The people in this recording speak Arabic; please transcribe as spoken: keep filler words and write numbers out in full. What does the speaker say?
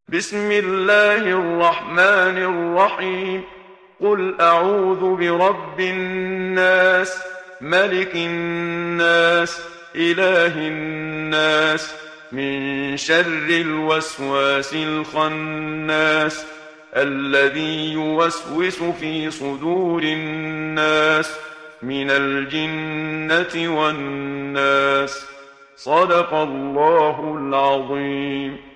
بسم الله الرحمن الرحيم. قل أعوذ برب الناس، ملك الناس، إله الناس، من شر الوسواس الخناس، الذي يوسوس في صدور الناس من الجنة والناس. صدق الله العظيم.